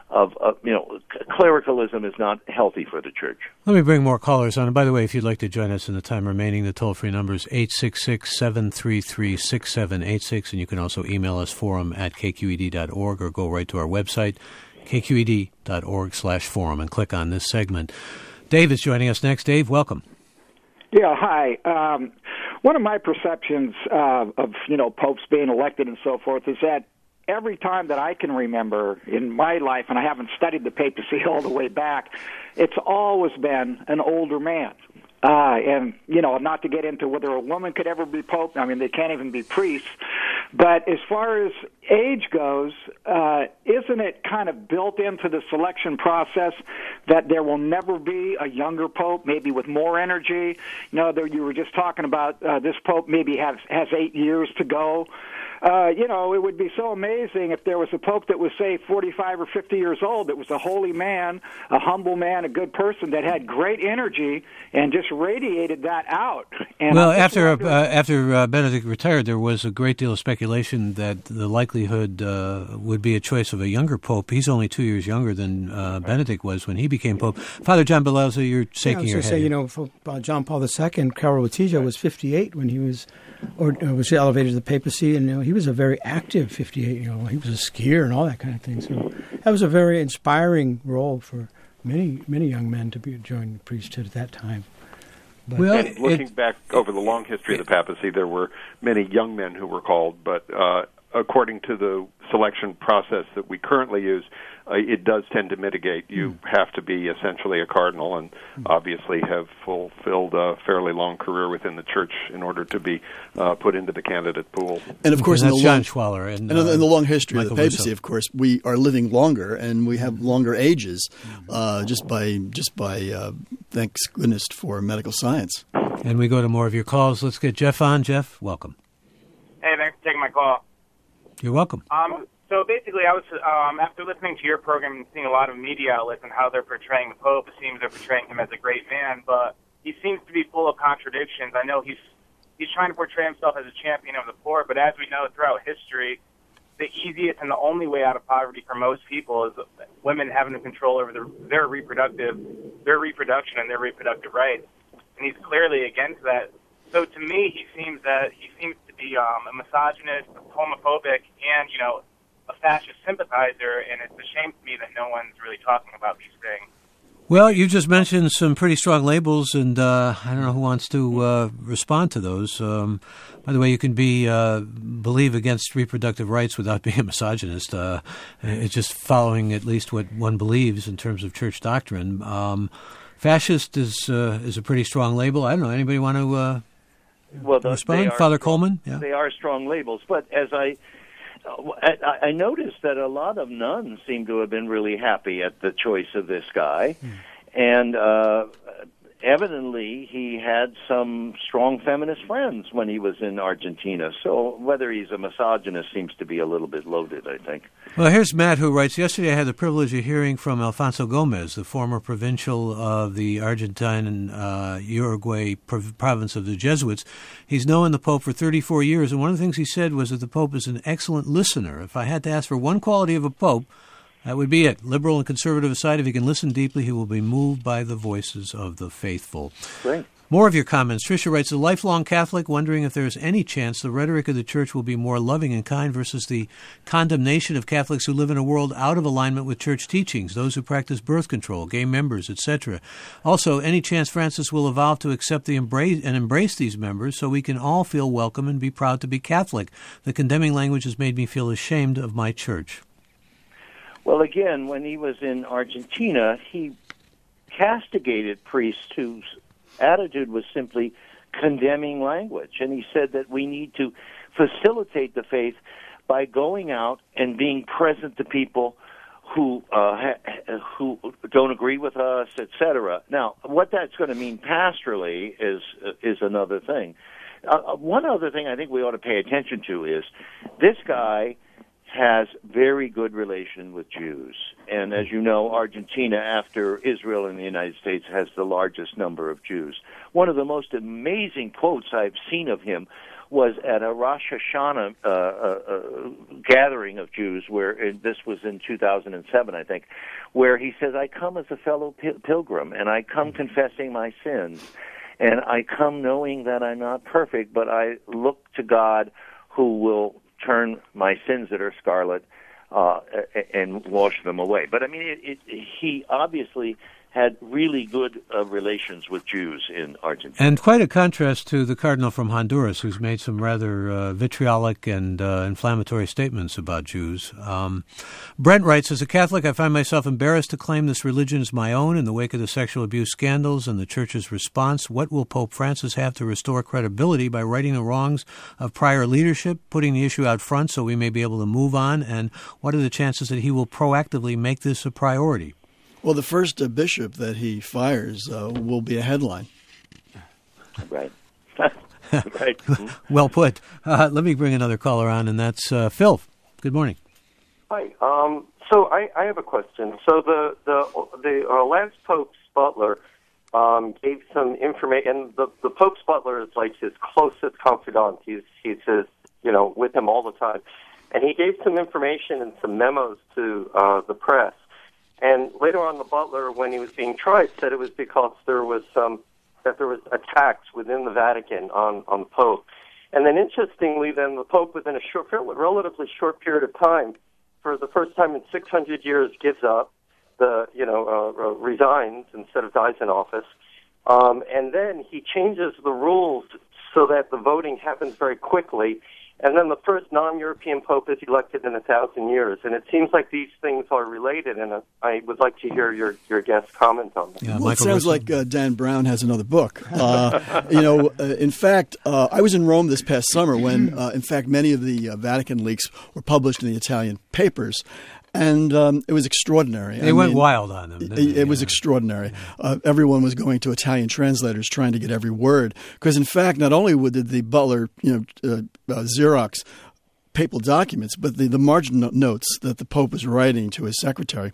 of, of you know, clericalism is not healthy for the church. Let me bring more callers on. And by the way, if you'd like to join us in the time remaining, the toll-free number is eight six six, seven three three, six seven eight six, and you can also email us forum at k q e d dot org or go right to our website, k q e d dot org slash forum, and click on this segment. Dave is joining us next. Dave, welcome. Yeah, hi. Um, one of my perceptions uh, of, you know, popes being elected and so forth is that every time that I can remember in my life, and I haven't studied the papacy all the way back, it's always been an older man. Uh, and, you know, not to get into whether a woman could ever be pope. I mean, they can't even be priests. But as far as age goes, uh, isn't it kind of built into the selection process that there will never be a younger pope, maybe with more energy? You know, there, you were just talking about uh, this pope maybe has, has eight years to go. Uh, you know, it would be so amazing if there was a pope that was, say, forty-five or fifty years old, that was a holy man, a humble man, a good person that had great energy and just radiated that out. And well, after uh, after uh, Benedict retired, there was a great deal of speculation that the likelihood uh, would be a choice of a younger pope. He's only two years younger than uh, Benedict was when he became pope. Father John Belauza, you're shaking yeah, I was your head. Say, you know, for, uh, John Paul the Second, Karol Wojtyla was fifty-eight when he was or uh, was elevated to the papacy, and you know, he was a very active fifty-eight. You know, he was a skier and all that kind of thing. So that was a very inspiring role for many many young men to be join the priesthood at that time. But well, and looking it, back over the long history of the papacy, there were many young men who were called, but uh, according to the selection process that we currently use, uh, it does tend to mitigate. You mm. have to be essentially a cardinal and mm. obviously have fulfilled a fairly long career within the church in order to be uh, put into the candidate pool. And of course, and in, the John long, Schwaller and, and uh, in the long history Michael of the papacy, Russo. Of course, we are living longer and we have longer ages, uh, just by just by uh, thanks goodness for medical science. And we go to more of your calls. Let's get Jeff on. Jeff, welcome. Hey, thanks for taking my call. You're welcome. Um, so basically, I was um, after listening to your program and seeing a lot of media outlets and how they're portraying the Pope, it seems they're portraying him as a great man, but he seems to be full of contradictions. I know he's he's trying to portray himself as a champion of the poor, but as we know throughout history, the easiest and the only way out of poverty for most people is women having control over their, their reproductive, their reproduction and their reproductive rights, and he's clearly against that. So to me, he seems that he seems to be um, a misogynist, homophobic, and you know, a fascist sympathizer. And it's a shame to me that no one's really talking about these things. Well, you just mentioned some pretty strong labels, and uh, I don't know who wants to uh, respond to those. Um, by the way, you can be uh, believe against reproductive rights without being a misogynist. Uh, it's just following at least what one believes in terms of church doctrine. Um, fascist is uh, is a pretty strong label. I don't know. Anybody want to uh, well, the, respond? Father strong, Coleman? Yeah. They are strong labels, but as I, I I noticed that a lot of nuns seem to have been really happy at the choice of this guy, mm. and uh, evidently he had some strong feminist friends when he was in Argentina. So whether he's a misogynist seems to be a little bit loaded, I think. Well, here's Matt, who writes, yesterday I had the privilege of hearing from Alfonso Gomez, the former provincial of the Argentine and uh, Uruguay prov- province of the Jesuits. He's known the Pope for thirty-four years, and one of the things he said was that the Pope is an excellent listener. If I had to ask for one quality of a Pope, that would be it. Liberal and conservative aside, if he can listen deeply, he will be moved by the voices of the faithful. Great. More of your comments. Tricia writes, a lifelong Catholic wondering if there is any chance the rhetoric of the Church will be more loving and kind versus the condemnation of Catholics who live in a world out of alignment with Church teachings, those who practice birth control, gay members, et cetera. Also, any chance Francis will evolve to accept the embrace and embrace these members so we can all feel welcome and be proud to be Catholic. The condemning language has made me feel ashamed of my Church. Well, again, when he was in Argentina, he castigated priests whose attitude was simply condemning language. And he said that we need to facilitate the faith by going out and being present to people who uh, ha- who don't agree with us, et cetera. Now, what that's going to mean pastorally is uh, is another thing. Uh, one other thing I think we ought to pay attention to is this guy has very good relation with Jews. And as you know, Argentina, after Israel and the United States, has the largest number of Jews. One of the most amazing quotes I've seen of him was at a Rosh Hashanah uh, uh, uh, gathering of Jews, where and this was in two thousand seven, I think, where he says, I come as a fellow pil- pilgrim, and I come confessing my sins, and I come knowing that I'm not perfect, but I look to God who will turn my sins that are scarlet uh, and wash them away. But, I mean, it, it, he obviously had really good uh, relations with Jews in Argentina. And quite a contrast to the cardinal from Honduras, who's made some rather uh, vitriolic and uh, inflammatory statements about Jews. Um, Brent writes, as a Catholic, I find myself embarrassed to claim this religion is my own in the wake of the sexual abuse scandals and the Church's response. What will Pope Francis have to restore credibility by righting the wrongs of prior leadership, putting the issue out front so we may be able to move on? And what are the chances that he will proactively make this a priority? Well, the first uh, bishop that he fires uh, will be a headline. Right. Right. Well put. Uh, let me bring another caller on, and that's uh, Phil. Good morning. Hi. Um, so I, I have a question. So the the the uh, last Pope's butler um, gave some information, and the, the Pope's butler is like his closest confidant. He's he's his, you know, with him all the time, and he gave some information and some memos to uh, the press. And later on, the butler, when he was being tried, said it was because there was some that there was attacks within the Vatican on on the Pope. And then, interestingly, then the Pope, within a short, relatively short period of time, for the first time in six hundred years, gives up, the you know uh, resigns instead of dies in office, um, and then he changes the rules so that the voting happens very quickly. And then the first non-European Pope is elected in a thousand years. And it seems like these things are related, and I would like to hear your, your guest's comment on that. Yeah, well, it sounds like uh, Dan Brown has another book. Uh, you know, uh, in fact, uh, I was in Rome this past summer when, uh, in fact, many of the uh, Vatican leaks were published in the Italian papers. And um, it was extraordinary. They I went mean, wild on them. It, it, it was extraordinary. Uh, everyone was going to Italian translators trying to get every word. Because, in fact, not only did the butler, you know, uh, uh, Xerox papal documents, but the, the margin notes that the Pope was writing to his secretary.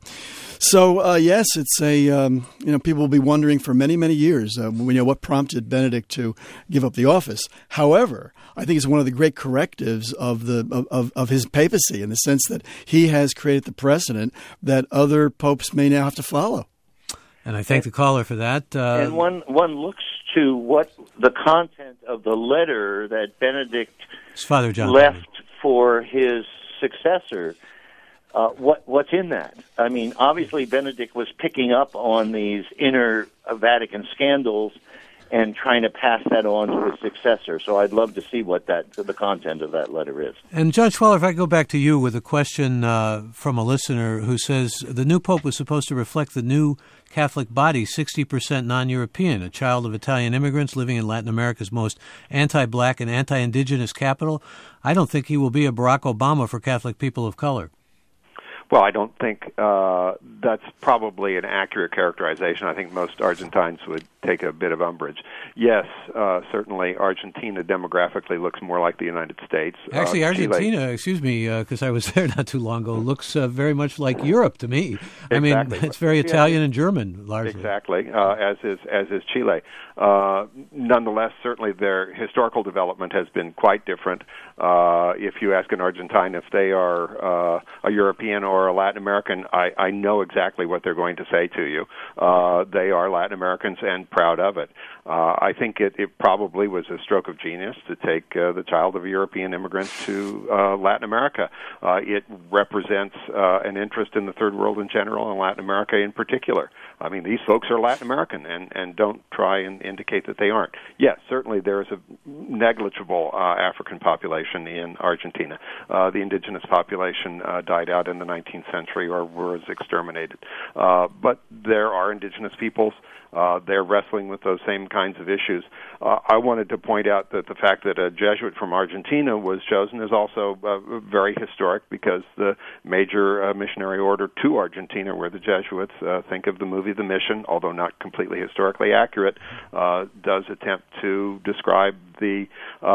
So, uh, yes, it's a, um, you know, people will be wondering for many, many years, uh, you know, what prompted Benedict to give up the office. However, I think it's one of the great correctives of the of, of his papacy in the sense that he has created the precedent that other popes may now have to follow. And I thank the caller for that. Uh, and one one looks to what the content of the letter that Benedict Father John left Benedict. for his successor. Uh, what what's in that? I mean, obviously Benedict was picking up on these inner Vatican scandals and trying to pass that on to his successor. So I'd love to see what that the content of that letter is. And Judge Schweller, if I go back to you with a question uh, from a listener who says the new Pope was supposed to reflect the new Catholic body, sixty percent non-European, a child of Italian immigrants living in Latin America's most anti-black and anti-indigenous capital. I don't think he will be a Barack Obama for Catholic people of color. Well, I don't think uh, that's probably an accurate characterization. I think most Argentines would take a bit of umbrage. Yes, uh, certainly Argentina demographically looks more like the United States. Actually, uh, Argentina, Chile, excuse me, because uh, I was there not too long ago, looks uh, very much like Europe to me. Exactly. I mean, it's very yeah, Italian and German, largely. Exactly, uh, as is as is Chile. Uh, nonetheless, certainly their historical development has been quite different. Uh, if you ask an Argentine if they are uh, a European or a Latin American, I, I know exactly what they're going to say to you. Uh, they are Latin Americans and proud of it. Uh, I think it, it probably was a stroke of genius to take uh, the child of a European immigrant to uh, Latin America. Uh, it represents uh, an interest in the Third World in general and Latin America in particular. I mean, these folks are Latin American, and, and don't try and indicate that they aren't. Yes, certainly there is a negligible uh, African population in Argentina. Uh, the indigenous population uh, died out in the nineteenth century or was exterminated. Uh, but there are indigenous peoples. Uh, they're wrestling with those same kinds of issues. Uh, I wanted to point out that the fact that a Jesuit from Argentina was chosen is also uh, very historic because the major uh, missionary order to Argentina were the Jesuits. Uh, think of the movie The Mission, although not completely historically accurate, uh, does attempt to describe the uh,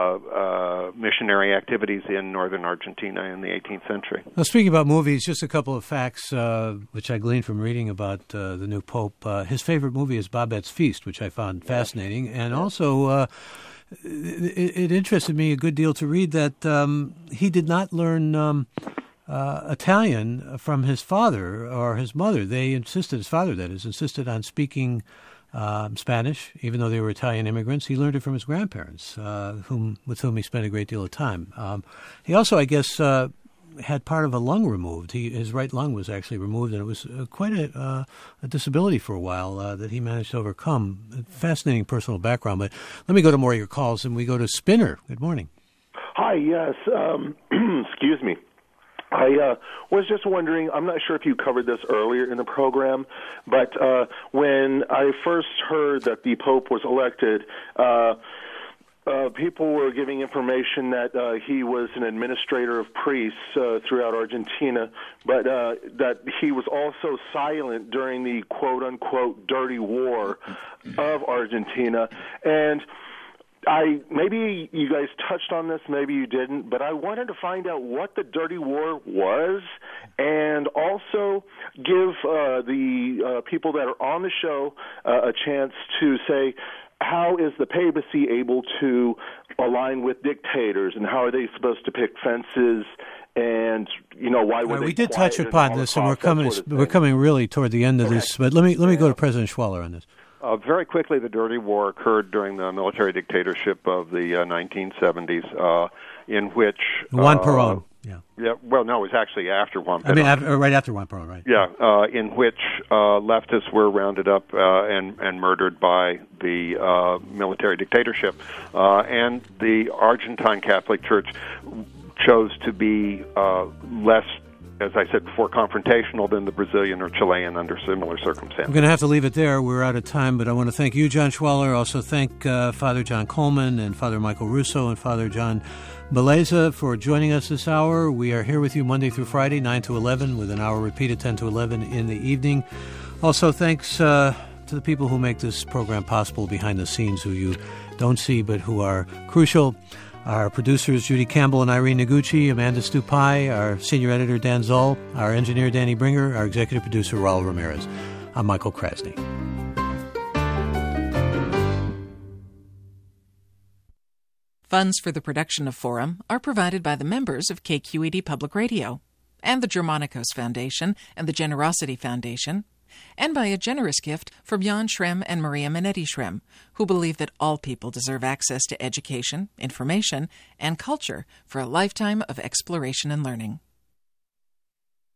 uh, missionary activities in northern Argentina in the eighteenth century. Now, speaking about movies, just a couple of facts uh, which I gleaned from reading about uh, the new Pope. Uh, his favorite movie is Babette's Feast, which I found fascinating, and also uh, it, it interested me a good deal to read that um, he did not learn um, uh, Italian from his father or his mother. They insisted, his father that is, insisted on speaking um, Spanish, even though they were Italian immigrants. He learned it from his grandparents, uh, whom with whom he spent a great deal of time. Um, he also, I guess, uh, had part of a lung removed. He, his right lung was actually removed, and it was uh, quite a, uh, a disability for a while uh, that he managed to overcome. A fascinating personal background. But let me go to more of your calls, and we go to Spinner. Good morning. Hi, yes. Um, excuse me. I uh, was just wondering, I'm not sure if you covered this earlier in the program, but uh, when I first heard that the Pope was elected, uh, Uh, people were giving information that uh, he was an administrator of priests uh, throughout Argentina, but uh, that he was also silent during the quote-unquote dirty war of Argentina. And I maybe you guys touched on this, maybe you didn't, but I wanted to find out what the dirty war was and also give uh, the uh, people that are on the show uh, a chance to say, how is the papacy able to align with dictators, and how are they supposed to pick fences? And you know why? Were right, they we did touch upon this, and we're coming. Sort of we're coming really toward the end of okay. this. But let me let me go to President Schwaller on this. Uh, very quickly, the dirty war occurred during the military dictatorship of the uh, nineteen seventies, uh, in which Juan uh, Perón. Yeah. Yeah. Well, no, it was actually after Juan Perón. I mean, after, right after Juan Perón, right? Yeah. Uh, in which uh, leftists were rounded up uh, and and murdered by the uh, military dictatorship, uh, and the Argentine Catholic Church chose to be uh, less, as I said before, confrontational than the Brazilian or Chilean under similar circumstances. We're going to have to leave it there. We're out of time, but I want to thank you, John Schwaller. Also thank uh, Father John Coleman and Father Michael Russo and Father John Beleza for joining us this hour. We are here with you Monday through Friday, nine to eleven, with an hour repeated ten to eleven in the evening. Also, thanks uh, to the people who make this program possible behind the scenes, who you don't see but who are crucial. Our producers, Judy Campbell and Irene Noguchi, Amanda Stupai, our senior editor, Dan Zoll, our engineer, Danny Bringer, our executive producer, Raul Ramirez. I'm Michael Krasny. Funds for the production of Forum are provided by the members of K Q E D Public Radio and the Germanicos Foundation and the Generosity Foundation, and by a generous gift from Jan Schrem and Maria Minetti Schrem, who believe that all people deserve access to education, information, and culture for a lifetime of exploration and learning.